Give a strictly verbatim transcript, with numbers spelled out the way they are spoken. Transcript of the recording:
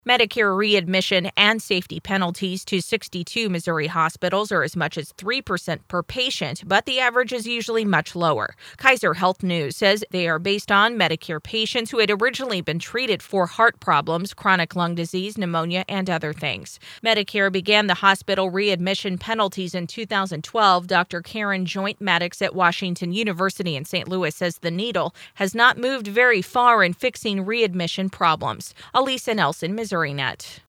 Medicare readmission and safety penalties to sixty-two Missouri hospitals are as much as three percent per patient, but the average is usually much lower. Kaiser Health News says they are based on Medicare patients who had originally been treated for heart problems, chronic lung disease, pneumonia, and other things. Medicare began the hospital readmission penalties in two thousand twelve. Doctor Karen Joint Maddox at Washington University in Saint Louis says the needle has not moved very far in fixing readmission problems. Elisa Nelson, Missouri Net.